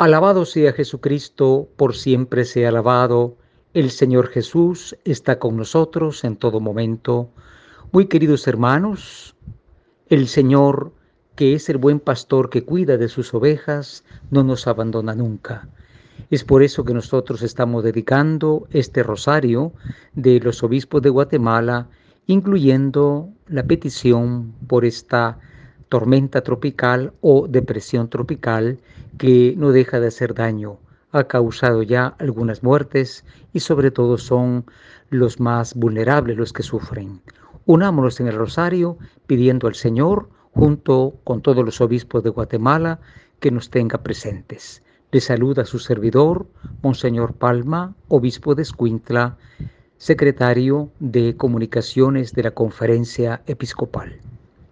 Alabado sea Jesucristo, por siempre sea alabado. El Señor Jesús está con nosotros en todo momento. Muy queridos hermanos, el Señor, que es el buen pastor que cuida de sus ovejas, no nos abandona nunca. Es por eso que nosotros estamos dedicando este rosario de los obispos de Guatemala, incluyendo la petición por esta tormenta tropical o depresión tropical que no deja de hacer daño. Ha causado ya algunas muertes y sobre todo son los más vulnerables los que sufren. Unámonos en el rosario pidiendo al Señor, junto con todos los obispos de Guatemala, que nos tenga presentes. Le saluda su servidor, Monseñor Palma, obispo de Escuintla, secretario de Comunicaciones de la Conferencia Episcopal.